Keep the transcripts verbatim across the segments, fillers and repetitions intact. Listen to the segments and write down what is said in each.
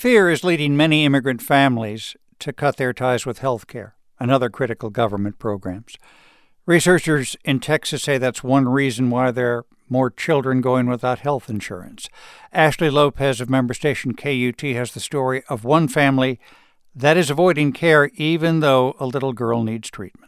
Fear is leading many immigrant families to cut their ties with health care and other critical government programs. Researchers in Texas say that's one reason why there are more children going without health insurance. Ashley Lopez of member station K U T has the story of one family that is avoiding care even though a little girl needs treatment.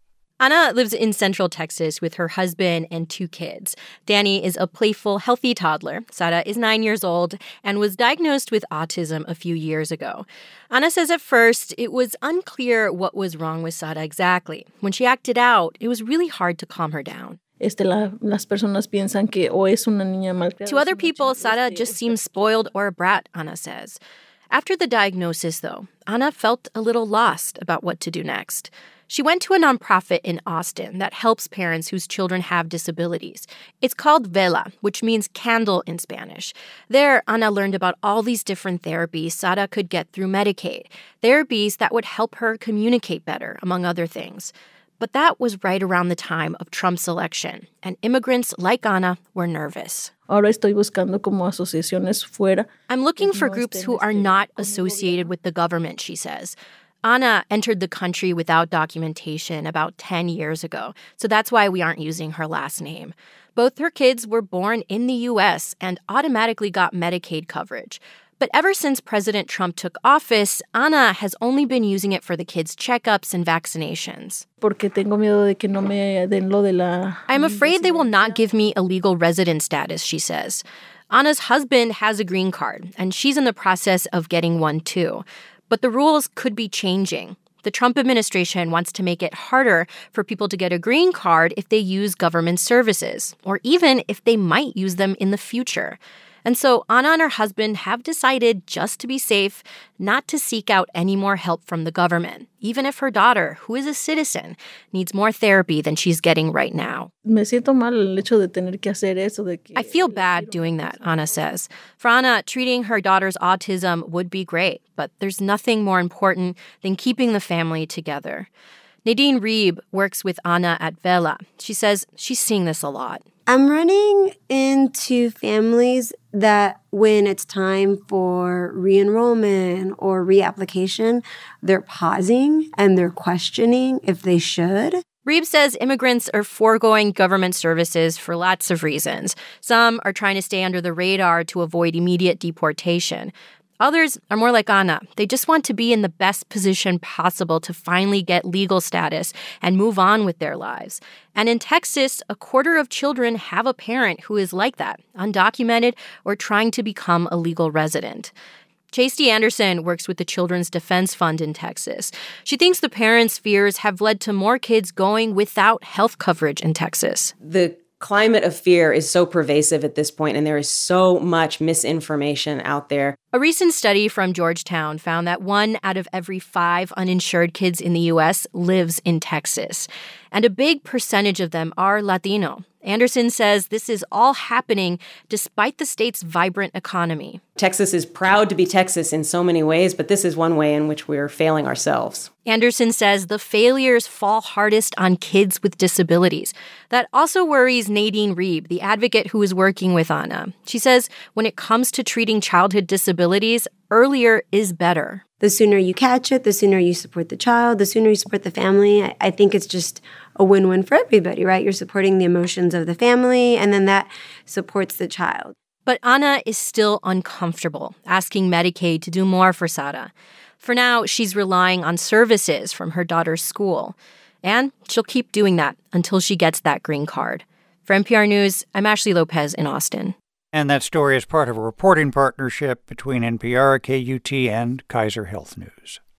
Ana lives in Central Texas with her husband and two kids. Danny is a playful, healthy toddler. Sara is nine years old and was diagnosed with autism a few years ago. Ana says at first it was unclear what was wrong with Sara exactly. When she acted out, it was really hard to calm her down. Este, la, las personas piensan que o es una niña malcriada. To other people, Sara just seems spoiled or a brat, Ana says. After the diagnosis, though, Ana felt a little lost about what to do next. She went to a nonprofit in Austin that helps parents whose children have disabilities. It's called Vela, which means candle in Spanish. There, Ana learned about all these different therapies Sara could get through Medicaid, therapies that would help her communicate better, among other things. But that was right around the time of Trump's election, and immigrants like Ana were nervous. Ahora estoy buscando como asociaciones fuera. I'm looking for groups who are not associated with the government, she says. Ana entered the country without documentation about ten years ago, so that's why we aren't using her last name. Both her kids were born in the U S and automatically got Medicaid coverage. But ever since President Trump took office, Ana has only been using it for the kids' checkups and vaccinations. Porque tengo miedo de que no me den lo de la... I'm afraid they will not give me a legal resident status, she says. Ana's husband has a green card, and she's in the process of getting one too. But the rules could be changing. The Trump administration wants to make it harder for people to get a green card if they use government services, or even if they might use them in the future. And so Ana and her husband have decided, just to be safe, not to seek out any more help from the government, even if her daughter, who is a citizen, needs more therapy than she's getting right now. Me siento mal el hecho de tener que hacer eso de que... I feel bad doing that, Ana says. For Ana, treating her daughter's autism would be great, but there's nothing more important than keeping the family together. Nadine Reeb works with Ana at Vela. She says she's seeing this a lot. I'm running into families that when it's time for re-enrollment or reapplication, they're pausing and they're questioning if they should. Reeb says immigrants are foregoing government services for lots of reasons. Some are trying to stay under the radar to avoid immediate deportation. Others are more like Ana. They just want to be in the best position possible to finally get legal status and move on with their lives. And in Texas, a quarter of children have a parent who is like that, undocumented or trying to become a legal resident. Chasty Anderson works with the Children's Defense Fund in Texas. She thinks the parents' fears have led to more kids going without health coverage in Texas. The climate of fear is so pervasive at this point, and there is so much misinformation out there. A recent study from Georgetown found that one out of every five uninsured kids in the U S lives in Texas, and a big percentage of them are Latino. Anderson says this is all happening despite the state's vibrant economy. Texas is proud to be Texas in so many ways, but this is one way in which we're failing ourselves. Anderson says the failures fall hardest on kids with disabilities. That also worries Nadine Reeb, the advocate who is working with Ana. She says when it comes to treating childhood disabilities, earlier is better. The sooner you catch it, the sooner you support the child, the sooner you support the family. I, I think it's just a win-win for everybody, right? You're supporting the emotions of the family, and then that supports the child. But Ana is still uncomfortable asking Medicaid to do more for Sara. For now, she's relying on services from her daughter's school. And she'll keep doing that until she gets that green card. For N P R News, I'm Ashley Lopez in Austin. And that story is part of a reporting partnership between N P R, K U T, and Kaiser Health News.